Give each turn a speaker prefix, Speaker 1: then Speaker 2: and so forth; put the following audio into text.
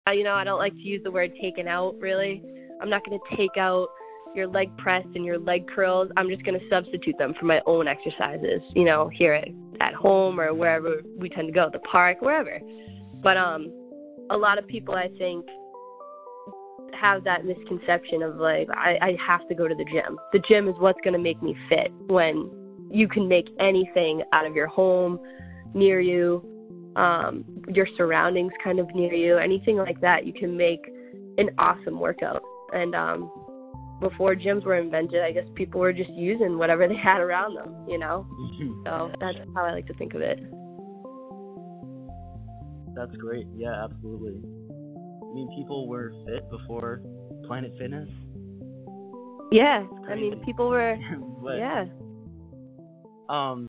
Speaker 1: I don't like to use the word taken out, really. I'm not going to take out your leg press and your leg curls. I'm just going to substitute them for my own exercises, here at home or wherever we tend to go, the park, wherever. But a lot of people, I think, have that misconception of, like, I have to go to the gym. The gym is what's going to make me fit, when you can make anything out of your home, near you, your surroundings kind of near you, anything like that. You can make an awesome workout. And before gyms were invented, I guess people were just using whatever they had around them, So that's how I like to think of it.
Speaker 2: That's great. Yeah, absolutely. I mean, people were fit before Planet Fitness.
Speaker 1: Yeah, I mean, people were,
Speaker 2: but,
Speaker 1: yeah.